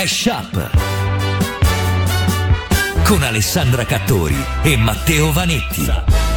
Mashup con Alessandra Cattori e Matteo Vanetti.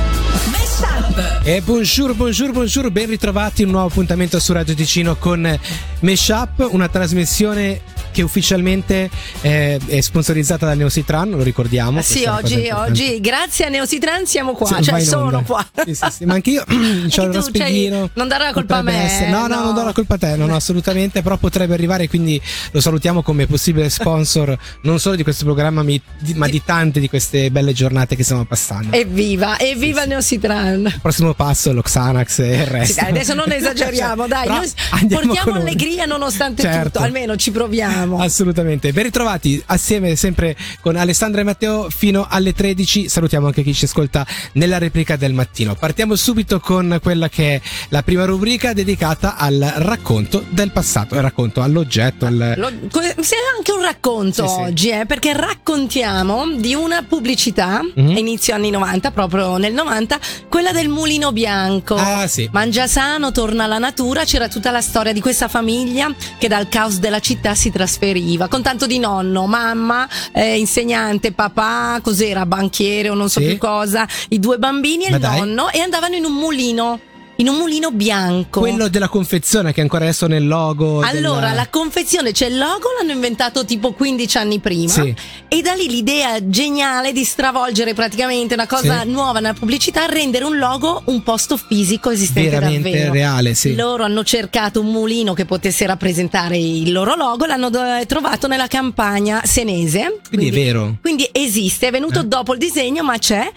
E bonjour, ben ritrovati, un nuovo appuntamento su Radio Ticino con Mashup, una trasmissione che ufficialmente è sponsorizzata da Neositran, lo ricordiamo. Sì, oggi grazie a Neositran siamo qua, sì, sono qua. Sì, ma anch'io c'ho lo spiedino. Non dare la colpa a me. No, non do la colpa a te, no, assolutamente, però potrebbe arrivare, quindi lo salutiamo come possibile sponsor non solo di questo programma, ma di tante di queste belle giornate che stiamo passando. Evviva Neositran. Il prossimo passo è lo Xanax e il resto. Sì, dai, adesso non esageriamo, dai, noi portiamo allegria nonostante tutto, almeno ci proviamo. Assolutamente. Ben ritrovati assieme sempre con Alessandra e Matteo fino alle 13. Salutiamo anche chi ci ascolta nella replica del mattino. Partiamo subito con quella che è la prima rubrica dedicata al racconto del passato, il racconto all'oggetto. C'è anche un racconto oggi, perché raccontiamo di una pubblicità inizio anni 90, proprio nel 90, quella del Mulino Bianco. Mangiasano, torna alla natura. C'era tutta la storia di questa famiglia che dal caos della città si trasferiva con tanto di nonno, mamma, insegnante, papà, cos'era, banchiere o non so più cosa, i due bambini e il nonno, e andavano in un mulino bianco. Quello della confezione che ancora adesso nel logo. Allora, la confezione, c'è il logo, l'hanno inventato tipo 15 anni prima. E da lì l'idea geniale di stravolgere praticamente una cosa nuova nella pubblicità, rendere un logo un posto fisico esistente veramente davvero. Reale, Loro hanno cercato un mulino che potesse rappresentare il loro logo, l'hanno trovato nella campagna senese. Quindi è vero. Quindi esiste, è venuto dopo il disegno, ma c'è.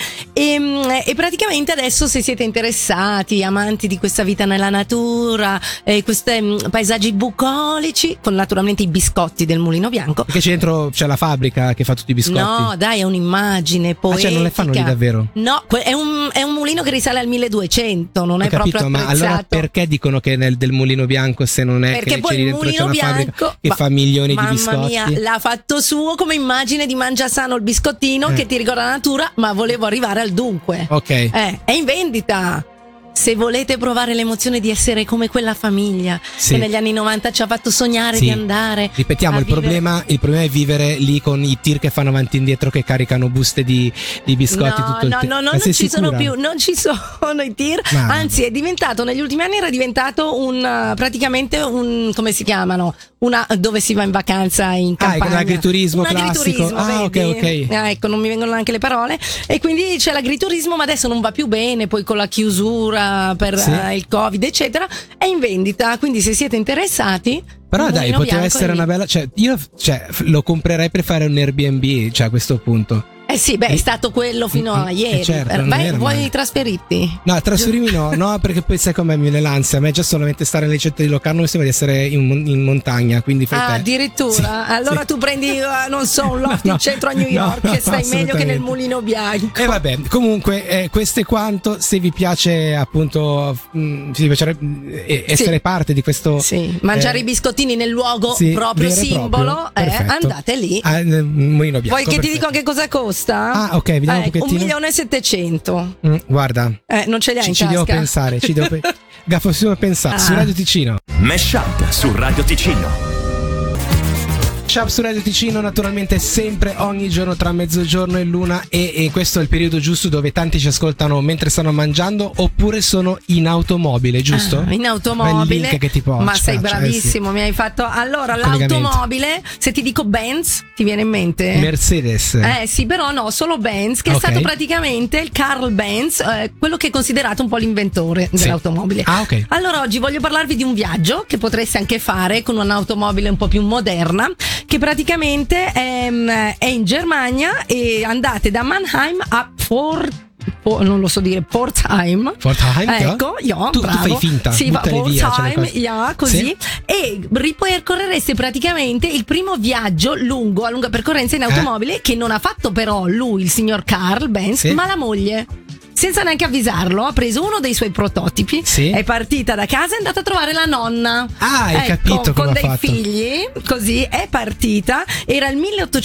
E praticamente adesso, se siete interessati, amanti di questa vita nella natura, questi paesaggi bucolici, con naturalmente i biscotti del Mulino Bianco. Perché c'è la fabbrica che fa tutti i biscotti. No, dai, è un'immagine poetica. Cioè non le fanno lì davvero? No, è un mulino che risale al 1200, non è proprio apprezzato. Ma allora perché dicono che è del Mulino Bianco se non è perché che poi c'è il Mulino Bianco che fa milioni di biscotti? Mamma mia, l'ha fatto suo come immagine di Mangiasano il biscottino che ti ricorda la natura, ma volevo arrivare al dunque. Ok. È in vendita. Se volete provare l'emozione di essere come quella famiglia che negli anni 90 ci ha fatto sognare di andare. Ripetiamo, il problema è vivere lì con i tir che fanno avanti e indietro, che caricano buste di biscotti tutto il tempo. Non ci sono più, non ci sono i tir. Anzi, è diventato, negli ultimi anni era diventato praticamente un, come si chiamano? Dove si va in vacanza in campagna. L'agriturismo classico. Ok. Ecco, non mi vengono neanche le parole. E quindi c'è l'agriturismo, ma adesso non va più bene, poi con la chiusura per il Covid eccetera, è in vendita, quindi se siete interessati. Però dai, poteva essere una bella, io lo comprerei per fare un Airbnb, a questo punto. È stato quello fino a ieri. Vuoi trasferirti? No, trasferirmi no, perché poi sai com'è, mi viene l'ansia. A me già solamente stare nelle centri di Locarno mi sembra di essere in montagna, quindi addirittura? Allora tu prendi, non so, un loft in centro a New York, che stai meglio che nel Mulino Bianco. E vabbè, comunque questo è quanto. Se vi piace appunto essere parte di questo, mangiare i biscottini nel luogo proprio simbolo, andate lì. Mulino Bianco. Vuoi che ti dico anche cosa costa? Ok, vediamo un pochettino. 1.700.000. Guarda, non ce li hai in tasca. Ci devo pensare, possiamo pensare. Su Radio Ticino. Mashup su Radio Ticino. Su Radio Ticino, naturalmente sempre ogni giorno tra mezzogiorno e l'una, e questo è il periodo giusto dove tanti ci ascoltano mentre stanno mangiando oppure sono in automobile, giusto? In automobile. Link che ma sei bravissimo, mi hai fatto. Allora, l'automobile, se ti dico Benz, ti viene in mente? Mercedes. Sì, però no, solo Benz, che è stato praticamente il Carl Benz, quello che è considerato un po' l'inventore dell'automobile. Ok. Allora, oggi voglio parlarvi di un viaggio che potreste anche fare con un'automobile un po' più moderna, che praticamente è in Germania, e andate da Mannheim a non lo so dire, Pforzheim. Ecco, tu fai finta. Sì, Pforzheim, così. E ripercorrereste praticamente il primo viaggio a lunga percorrenza in automobile, che non ha fatto però lui, il signor Carl Benz, ma la moglie. senza neanche avvisarlo, ha preso uno dei suoi prototipi, è partita da casa e è andata a trovare la nonna. Hai capito come con dei fatto. Figli, così è partita. Era il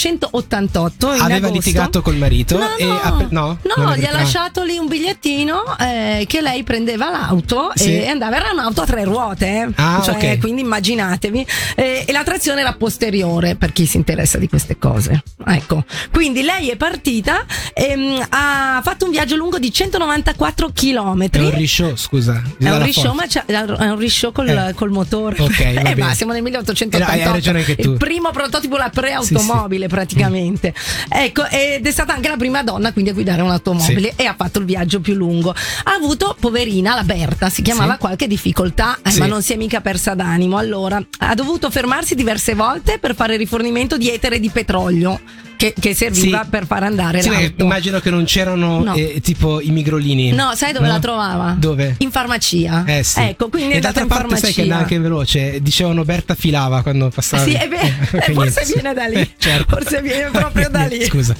1888. Aveva litigato col marito no, gli ha lasciato lì un bigliettino che lei prendeva l'auto e andava. Era un'auto a 3 ruote, cioè, quindi immaginatevi. E la trazione era posteriore, per chi si interessa di queste cose. Ecco, quindi lei è partita e ha fatto un viaggio lungo di 194 chilometri. È un risciò, scusa. È un risciò, ma è un risciò col motore. Ok, ma siamo nel 1888. Hai ragione anche tu. Il primo prototipo, la preautomobile praticamente. Ecco, ed è stata anche la prima donna quindi a guidare un'automobile e ha fatto il viaggio più lungo. Ha avuto, poverina, la Berta, si chiamava, qualche difficoltà, ma non si è mica persa d'animo. Allora, ha dovuto fermarsi diverse volte per fare rifornimento di etere di petrolio che serviva per far andare l'auto. Immagino che non c'erano tipo i migrolini. No, sai dove la trovava? Dove? In farmacia. Sì. Ecco, quindi è andata in farmacia. Sai che andava anche veloce. Dicevano Berta filava quando passava. Sì, è vero. Forse viene da lì. Certo. Forse viene proprio da lì. Scusa.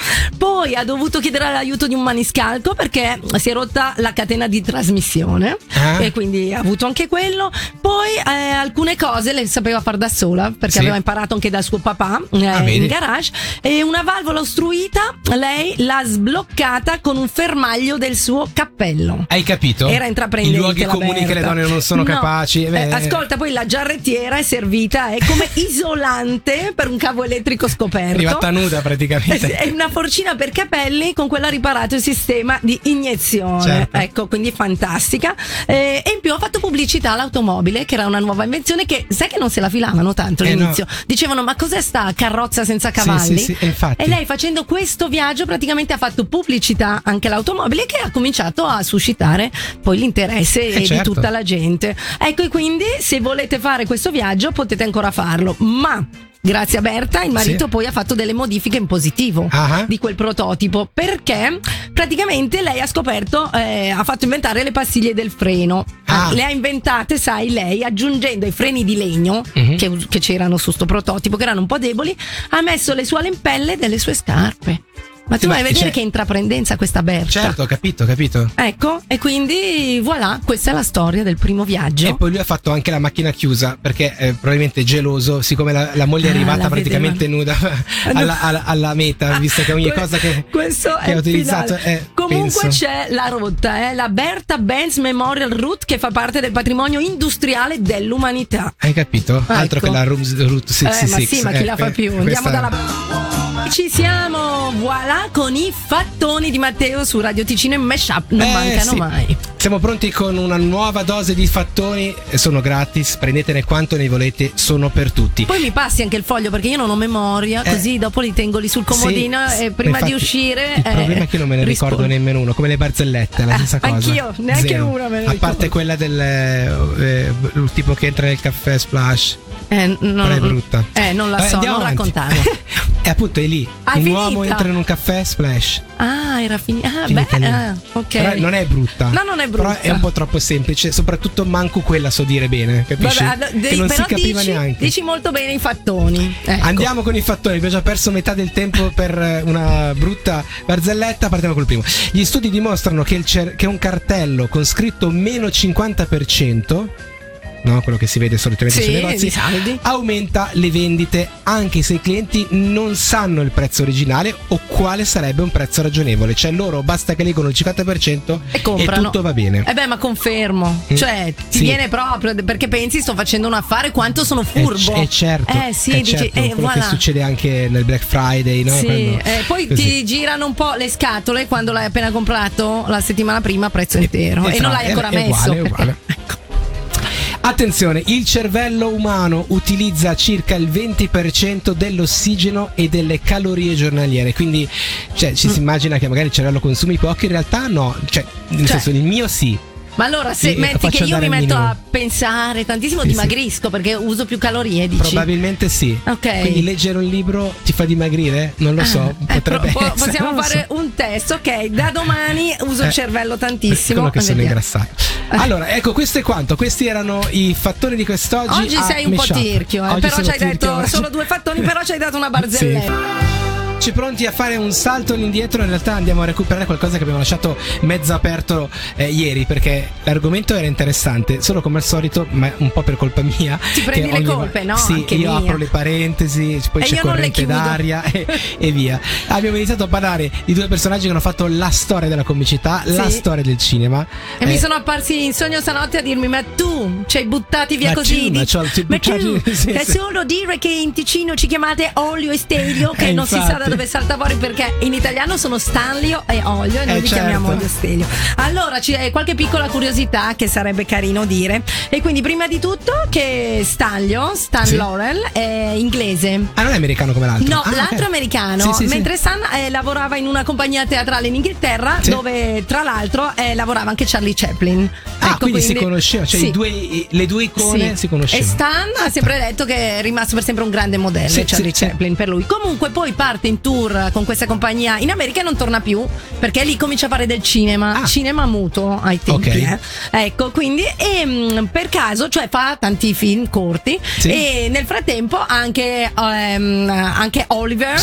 Poi ha dovuto chiedere l'aiuto di un maniscalco perché si è rotta la catena di trasmissione e quindi ha avuto anche quello. Poi alcune cose le sapeva far da sola perché aveva imparato anche dal suo papà in garage. E una valvola ostruita lei l'ha sbloccata con un fermaglio del suo cappello. Hai capito? Era intraprendente. I luoghi comuni che le donne non sono capaci. Ascolta, poi la giarrettiera è servita come isolante per un cavo elettrico scoperto. È arrivata nuda praticamente. È una forcina per capelli con quella ha riparato il sistema di iniezione. Certo. Ecco, quindi fantastica. E in più ha fatto pubblicità all'automobile, che era una nuova invenzione che sai che non se la filavano tanto all'inizio. No. Dicevano, ma cos'è sta carrozza senza cavalli? Sì, infatti. E lei, facendo questo viaggio, praticamente ha fatto pubblicità anche all'automobile, che ha cominciato a suscitare poi l'interesse di tutta la gente. Ecco, e quindi se volete fare questo viaggio potete ancora farlo, ma grazie a Berta il marito poi ha fatto delle modifiche in positivo di quel prototipo, perché praticamente lei ha scoperto, ha fatto inventare le pastiglie del freno. Le ha inventate, sai, lei aggiungendo ai freni di legno che c'erano su sto prototipo, che erano un po' deboli, ha messo le suole in pelle delle sue scarpe. Ma tu vai a vedere che intraprendenza questa Berta. Certo, ho capito. Ecco, e quindi voilà, questa è la storia del primo viaggio. E poi lui ha fatto anche la macchina chiusa perché probabilmente geloso, siccome la moglie è arrivata praticamente nuda alla meta, visto che ogni cosa che ha utilizzato comunque c'è la rotta, la Berta Benz Memorial Route, che fa parte del patrimonio industriale dell'umanità. Hai capito? Ecco. Altro che la Route 66. Ma chi la fa più? Andiamo dalla... Ci siamo, voilà, con i fattoni di Matteo su Radio Ticino e Mashup, non mancano mai. Siamo pronti con una nuova dose di fattoni, sono gratis, prendetene quanto ne volete, sono per tutti. Poi mi passi anche il foglio perché io non ho memoria, così dopo li tengo lì sul comodino e prima di uscire. Il problema è che non me ne ricordo nemmeno uno, come le barzellette, la stessa cosa. Anch'io, neanche una me ne ricordo. A parte quella del tipo che entra nel caffè Splash. Non è brutta. Non la so, non raccontarlo. E appunto è lì. Un uomo entra in un caffè Splash. Era finita. Ok. Però non è brutta. No, non è brutta. Però è un po' troppo semplice. Soprattutto manco quella so dire bene. Capisci? Che non si capiva neanche. Dici molto bene i fattoni. Ecco. Andiamo con i fattoni. Abbiamo già perso metà del tempo per una brutta barzelletta. Partiamo col primo. Gli studi dimostrano che un cartello con scritto meno 50%, no, quello che si vede solitamente sui negozi, aumenta le vendite anche se i clienti non sanno il prezzo originale o quale sarebbe un prezzo ragionevole. Cioè loro basta che leggono il 50% e tutto va bene. Ma confermo, cioè ti viene proprio perché pensi sto facendo un affare, quanto sono furbo. Certo. Quello che succede anche nel Black Friday, no? Poi ti girano un po' le scatole quando l'hai appena comprato la settimana prima, prezzo intero, e non l'hai ancora messo. È uguale. Attenzione, il cervello umano utilizza circa il 20% dell'ossigeno e delle calorie giornaliere, quindi ci si immagina che magari il cervello consumi poco, in realtà no, nel senso il mio sì. Ma allora se metti che io mi metto a pensare tantissimo, dimagrisco perché uso più calorie, dici? Probabilmente sì. Ok. Quindi leggere un libro ti fa dimagrire? Non lo so, potrebbe essere. Possiamo fare un test, ok? Da domani uso il cervello tantissimo. Quello che sono ingrassato. Allora, ecco, questo è quanto. Questi erano i fattoni di quest'oggi. Oggi sei un po' tirchio, però ci hai detto solo 2 fattoni, però ci hai dato una barzelletta. eccoci pronti a fare un salto indietro. In realtà andiamo a recuperare qualcosa che abbiamo lasciato mezzo aperto ieri, perché l'argomento era interessante, solo come al solito, ma un po' per colpa mia. Ti prendi le colpe, no? Sì, anche io mia. apro le parentesi, poi c'è corrente d'aria e via. Abbiamo iniziato a parlare di due personaggi che hanno fatto la storia della comicità, la storia del cinema. E mi sono apparsi in sogno stanotte a dirmi: ma tu ci hai buttati via così? Ma tu è solo dire che in Ticino ci chiamate Olio e Stelio, che non si sa da dove salta fuori, perché in italiano sono Stanlio e Olio e noi li chiamiamo Olio e Stelio. Allora c'è qualche piccola curiosità che sarebbe carino dire, e quindi prima di tutto che Stan Laurel è inglese. Ah, non è americano come l'altro? No, l'altro è americano, mentre Stan lavorava in una compagnia teatrale in Inghilterra, dove tra l'altro lavorava anche Charlie Chaplin. Quindi si conosceva, cioè le due icone si conoscevano. E Stan ha sempre detto che è rimasto per sempre un grande modello, Charlie Chaplin per lui. Comunque poi parte in tour con questa compagnia in America e non torna più, perché lì comincia a fare del cinema muto ai tempi. Ecco, quindi per caso, cioè fa tanti film corti, e nel frattempo anche Oliver,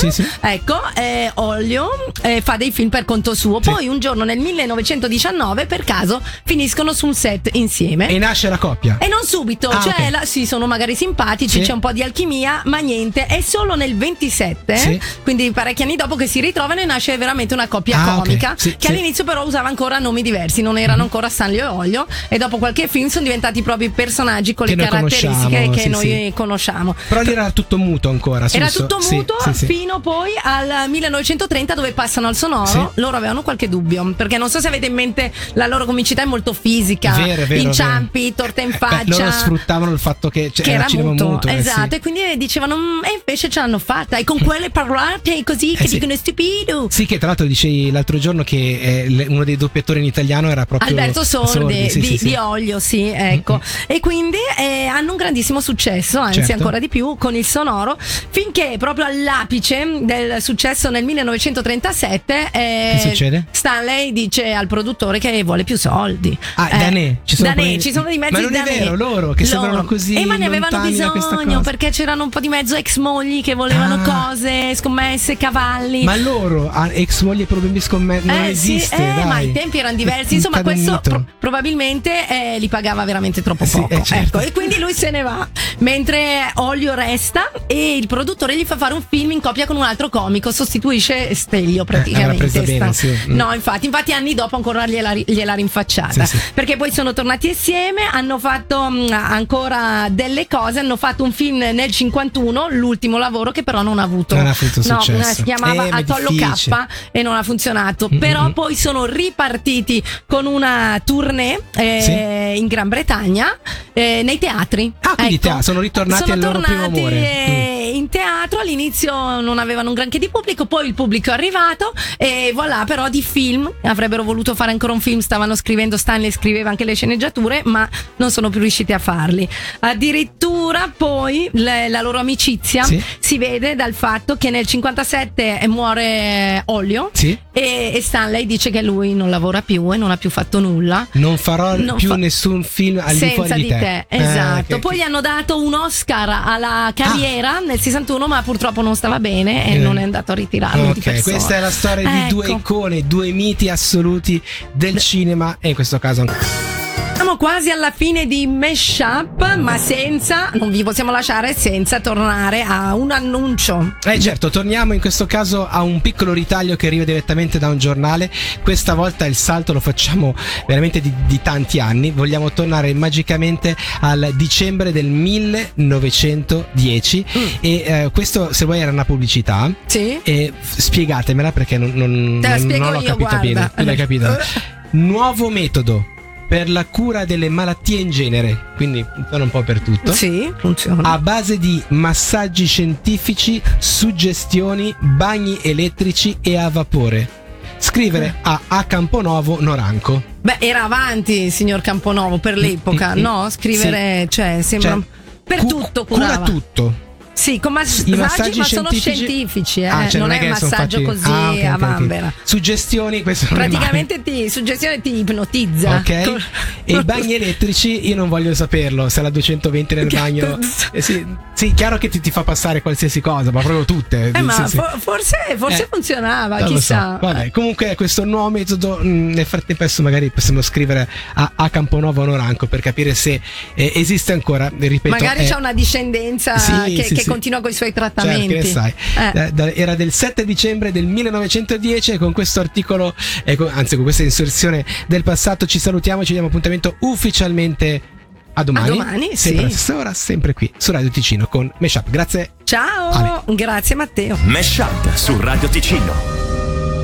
Olio, fa dei film per conto suo. Poi un giorno nel 1919 per caso finiscono su un set insieme e nasce la coppia. E non subito, sono magari simpatici, c'è un po' di alchimia, ma niente, è solo nel 27, quindi parecchi anni dopo, che si ritrovano e nasce veramente una coppia comica, che all'inizio però usava ancora nomi diversi, non erano ancora Stanlio e Olio, e dopo qualche film sono diventati proprio i personaggi con le caratteristiche che noi conosciamo. Però lì era tutto muto ancora. Era tutto muto fino poi al 1930, dove passano al sonoro. Loro avevano qualche dubbio, perché non so se avete in mente, la loro comicità è molto fisica, inciampi, torte in faccia. Loro sfruttavano il fatto che era cinema muto. Esatto, e quindi dicevano e invece ce l'hanno fatta, e con quelle parlate così che dicono stupido. Sì, che tra l'altro dicevi l'altro giorno che uno dei doppiatori in italiano era proprio Alberto Sordi di Olio, ecco. E quindi hanno un grandissimo successo, anzi ancora di più con il sonoro, finché proprio all'apice del successo nel 1937 che succede? Stanley dice al produttore che vuole più soldi. Ci sono dei mezzi. Ma non è vero, loro che sembrano così, ma ne avevano bisogno, perché c'erano un po' di mezzo ex mogli che volevano cose, scommesse, cavalli. Ma loro ex mogli e problemi scommesse non esiste, ma i tempi erano diversi. Insomma, questo probabilmente li pagava veramente troppo poco. Ecco, e quindi lui se ne va, mentre Olio resta, e il produttore gli fa fare un film in coppia con un altro comico, sostituisce Stelio praticamente. Bene, No, infatti anni dopo ancora gliela rinfacciata, perché poi sono tornati insieme, hanno fatto ancora delle cose, hanno fatto un film nel 51, l'ultimo lavoro, che però non ha avuto successo. Si chiamava Atollo K e non ha funzionato. Però poi sono ripartiti con una tournée in Gran Bretagna, nei teatri. Quindi sono ritornati al loro primo amore. In teatro all'inizio non avevano un granché di pubblico, poi il pubblico è arrivato, e voilà. Però di film avrebbero voluto fare ancora un film, stavano scrivendo, Stanley scriveva anche le sceneggiature, ma non sono più riusciti a farli. Addirittura poi la loro amicizia si vede dal fatto che nel 57 muore Olio, e Stanley dice che lui non lavora più e non ha più fatto nulla. Non farò più nessun film al di fuori di te. Esatto. Poi gli hanno dato un Oscar alla carriera nel 61, ma purtroppo non stava bene e non è andato a ritirarlo di persona. Questa è la storia di due icone, due miti assoluti del cinema, e in questo caso siamo quasi alla fine di Mashup, ma non vi possiamo lasciare senza tornare a un annuncio. Certo, torniamo in questo caso a un piccolo ritaglio che arriva direttamente da un giornale. Questa volta il salto lo facciamo veramente di tanti anni. Vogliamo tornare magicamente al dicembre del 1910 e questo, se vuoi, era una pubblicità. E spiegatemela, perché non l'ho capita bene. Tu l'hai capito? Nuovo metodo per la cura delle malattie in genere, quindi funziona un po' per tutto. Funziona. A base di massaggi scientifici, suggestioni, bagni elettrici e a vapore. Scrivere a Camponovo Noranco. Beh, era avanti, signor Camponovo, per l'epoca, no? Scrivere, sembra per tutto curava. Cura tutto. Sì, con massaggi, ma sono scientifici, non è un massaggio così a vanvera. Suggestioni, questo praticamente suggestione ti ipnotizza. E i bagni elettrici io non voglio saperlo, se la 220 nel bagno Sì, chiaro che ti fa passare qualsiasi cosa, ma proprio tutte. Ma forse funzionava, chissà. So. Vabbè, comunque questo nuovo metodo, nel frattempo adesso magari possiamo scrivere a Camponovo Onoranco per capire se esiste ancora, ripeto. Magari c'è una discendenza che continua con i suoi trattamenti. Certo, che sai. Era del 7 dicembre del 1910 e con questo articolo, anzi con questa inserzione del passato ci salutiamo, ci diamo appuntamento ufficialmente a domani, sempre alla stessa ora, sempre qui su Radio Ticino con Meshup. Grazie. Ciao, Ale. Grazie Matteo. Meshup su Radio Ticino.